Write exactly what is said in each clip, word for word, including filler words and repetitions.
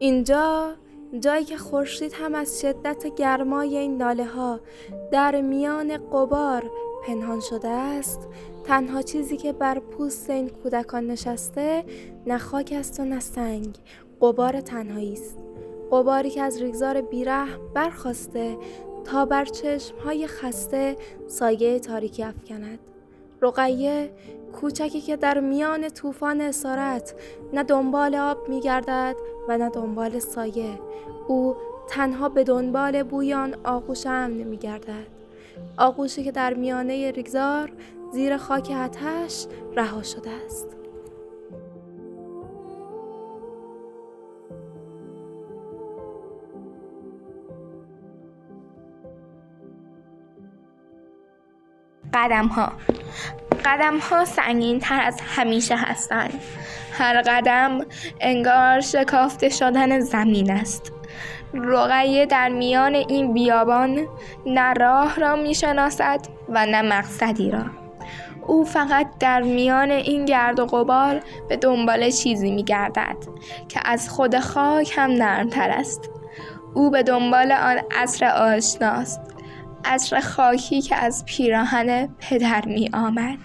اینجا جایی که خورشید هم از شدت گرمای این لاله ها در میان غبار پنهان شده است، تنها چیزی که بر پوست این کودکان نشسته نه خاک است و نه سنگ، غبار تنهایی است. غباری که از ریگزار بیرحم برخاسته تا بر چشمهای خسته سایه تاریکی افکند. رقیه کوچکی که در میان طوفان اسارت نه دنبال آب می‌گردد و نه دنبال سایه، او تنها به دنبال بوی آن آغوش امن می‌گردد، آغوشی که در میانه ریگزار زیر خاک آتش رها شده است. قدم ها قدم ها سنگین تر از همیشه هستند. هر قدم انگار شکافته شدن زمین است. رقیه در میان این بیابان نه راه را می شناسد و نه مقصدی را. او فقط در میان این گرد و غبار به دنبال چیزی می گردد که از خود خاک هم نرمتر است. او به دنبال آن عطر آشناست، عطر خاکی که از پیراهن پدر می آمد.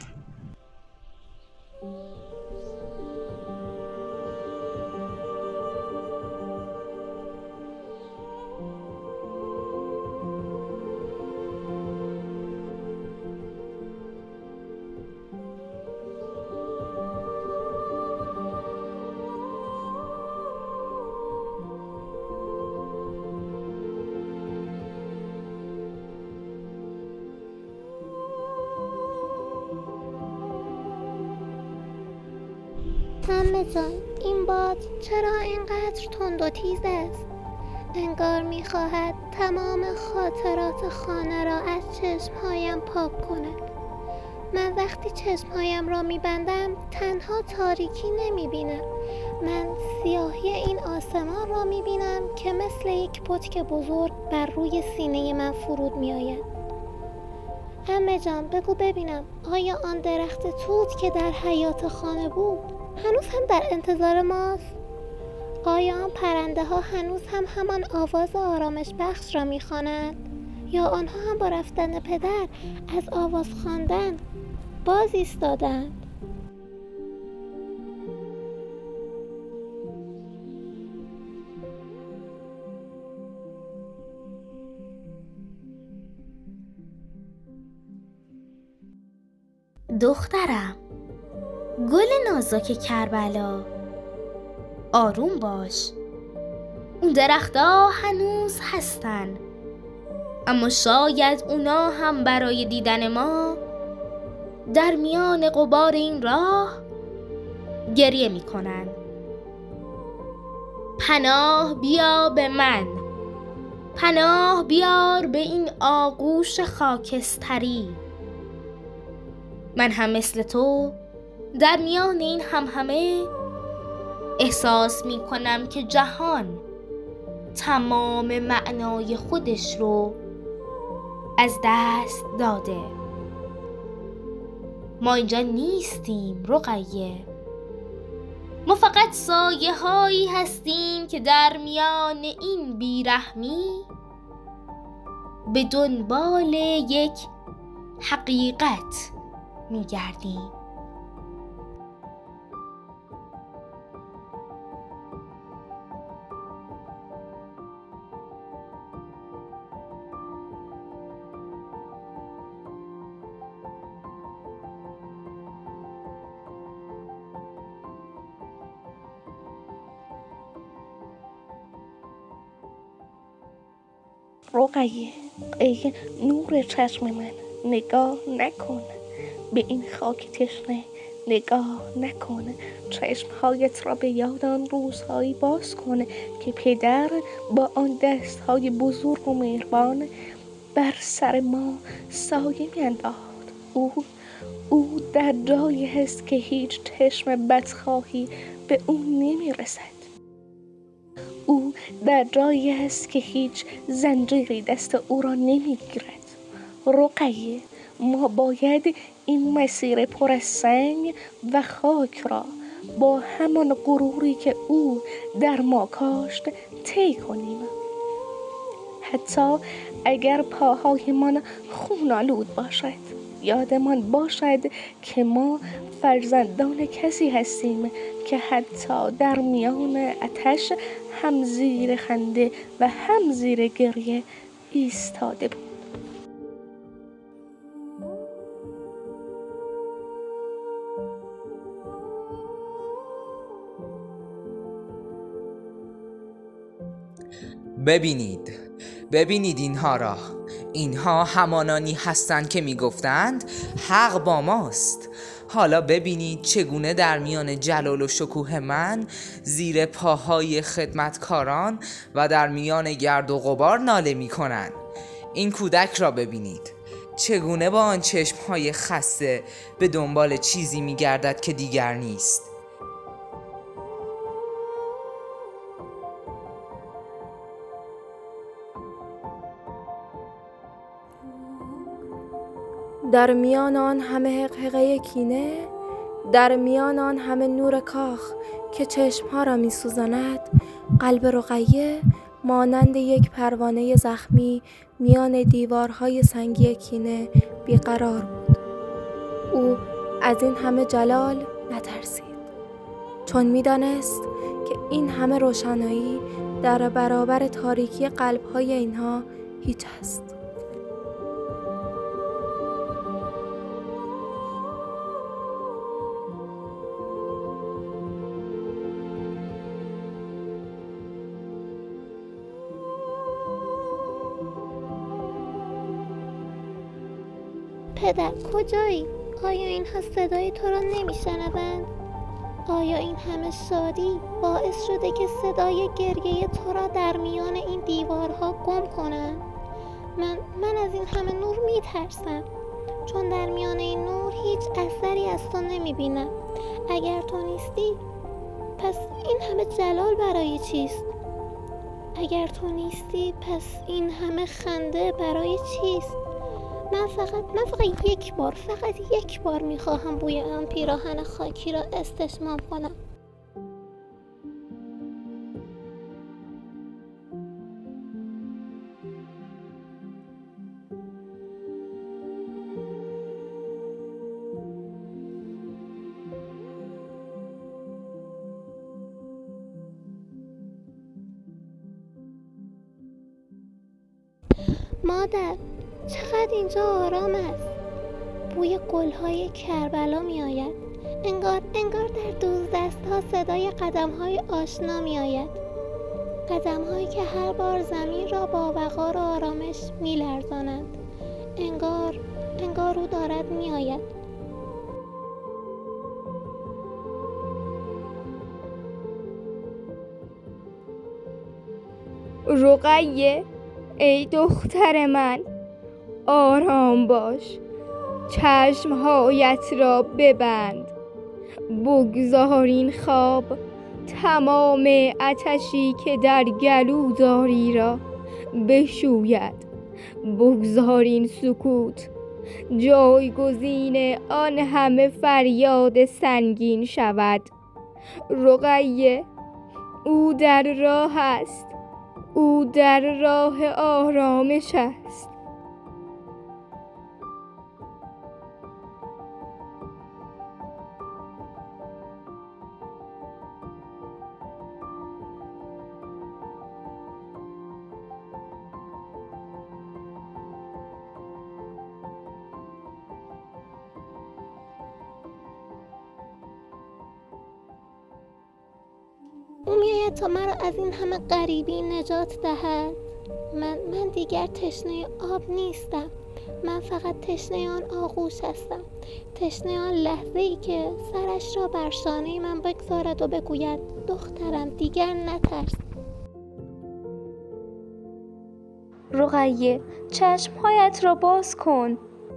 عمه جان، این باد چرا اینقدر تند و تیز است؟ انگار می‌خواهد تمام خاطرات خانه را از چشمهایم پاک کند. من وقتی چشمهایم را می‌بندم تنها تاریکی نمی‌بینم. من سیاهی این آسمان را می‌بینم که مثل یک پتک بزرگ بر روی سینه من فرود می‌آید. عمه جان، بگو ببینم، آیا آن درخت توت که در حیاط خانه بود هنوز هم در انتظار ماست؟ آیا آن پرنده ها هنوز هم همان آواز آرامش بخش را می‌خوانند؟ یا آنها هم با رفتن پدر از آواز خواندن باز ایستادند؟ دخترم، گل نازک کربلا، آروم باش. اون درخت‌ها هنوز هستن، اما شاید اونا هم برای دیدن ما در میان غبار این راه گریه میکنن. پناه بیا به من، پناه بیار به این آغوش خاکستری. من هم مثل تو در میان این همهمه احساس می کنم که جهان تمام معنای خودش رو از دست داده. ما اینجا نیستیم رقیه، ما فقط سایه هایی هستیم که در میان این بیرحمی به دنبال یک حقیقت می گردیم. رقیه، ای نور چشم من، نگاه نکن به این خاک تشنه، نگاه نکن. چشمهایت را به یاد آن روزهایی باز کن که پدر با آن دستهای بزرگ و مهربان بر سر ما سایه می‌انداخت. او او در جایی هست که هیچ چشم بدخواهی به او نمی‌رسد. او در جایی هست که هیچ زنجیری دست او را نمیگیرد. رقیه، ما باید این مسیر پر از سنگ و خاک را با همان غروری که او در ما کاشت طی کنیم. حتی اگر پاهایمان خون آلود باشد، یادمان باشد که ما فرزندان کسی هستیم که حتی در میان آتش هم زیر خنده و هم زیر گریه ایستاده بود. ببینید ببینید اینها را. اینها همانانی هستند که میگفتند حق با ماست. حالا ببینید چگونه در میان جلال و شکوه من، زیر پاهای خدمتکاران و در میان گرد و غبار ناله میکنند. این کودک را ببینید چگونه با آن چشمهای خسته به دنبال چیزی میگردد که دیگر نیست. در میان آن همه حقحقه کینه، در میان آن همه نور کاخ که چشمها را می سوزاند، قلب رقیه مانند یک پروانه زخمی میان دیوارهای سنگی کینه بیقرار بود. او از این همه جلال نترسید، چون می دانست که این همه روشنایی در برابر تاریکی قلبهای اینها هیچ است. پدر کجایی؟ آیا اینها صدای تو را نمیشنوند؟ آیا این همه شادی باعث شده که صدای گریه تو را در میان این دیوارها گم کنند؟ من من از این همه نور میترسم، چون در میان این نور هیچ اثری از تو نمیبینم. اگر تو نیستی، پس این همه جلال برای چیست؟ اگر تو نیستی، پس این همه خنده برای چیست؟ من فقط من فقط یک بار فقط یک بار میخواهم بوی آن پیراهن خاکی را استشمام کنم. مادر، چقدر اینجا آرام است. بوی گل‌های کربلا می آید. انگار انگار در دوردست‌ها صدای قدم‌های آشنا می آید. قدم‌هایی که هر بار زمین را با وقار و آرامش می لرزانند. انگار انگار او دارد می آید. رقیه، ای دختر من، آرام باش. چشمهایت را ببند. بگذار این خواب تمام آتشی که در گلو داری را بشوید. بگذار این سکوت جایگزین آن همه فریاد سنگین شود. رقیه، او در راه است. او در راه آرامش است. او میآید تا مرا از این همه غریبی نجات دهد. من من دیگر تشنه آب نیستم. من فقط تشنه آن آغوش هستم. تشنه آن لحظه ای که سرش را بر شانه من بگذارد و بگوید دخترم دیگر نترس. رقیه، چشمهایت را باز کن.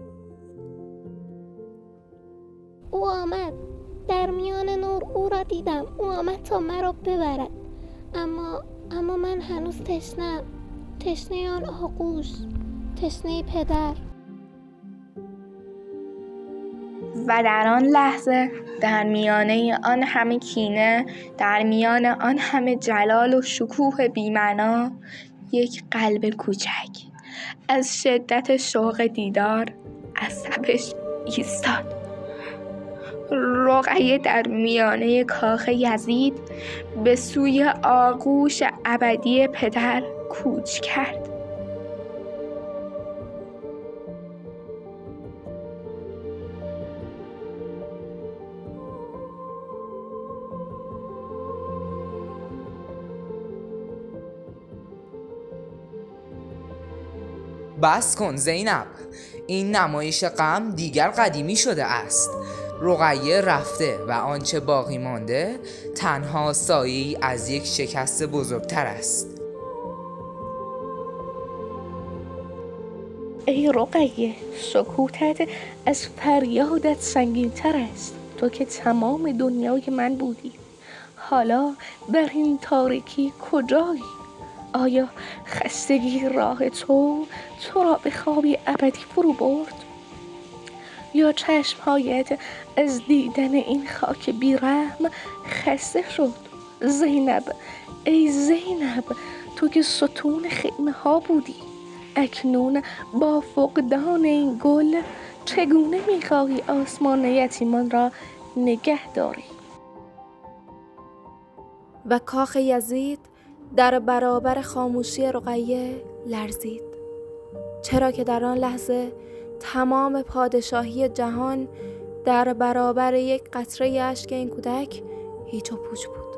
او آمد. در میان نور او را دیدم. او آمد تا مرا ببرد. اما اما من هنوز تشنه‌ام. تشنه آن آغوش، تشنه پدر. و در آن لحظه در میانه آن همه کینه، در میان آن همه جلال و شکوه بی‌معنا، یک قلب کوچک از شدت شوق دیدار عصبش ایستاد. رقیه در میانه کاخ یزید به سوی آغوش ابدی پدر کوچ کرد. بس کن زینب، این نمایش غم دیگر قدیمی شده است. رقیه رفته و آنچه باقی مانده تنها سایه‌ای از یک شکست بزرگتر است. ای رقیه، سکوتت از فریادت سنگین‌تر است. تو که تمام دنیای من بودی، حالا در این تاریکی کجایی؟ آیا خستگی راه تو تو را به خوابی ابدی فرو برد؟ یا چشمهایت از دیدن این خاک بیرحم خسته شد؟ زینب، ای زینب، تو که ستون خیمه ها بودی، اکنون با فقدان این گل چگونه میخواهی آسمان یتیمان را نگه داری؟ و کاخ یزید در برابر خاموشی رقیه لرزید، چرا که در آن لحظه تمام پادشاهی جهان در برابر یک قطره اشک این کودک هیچ و پوچ بود.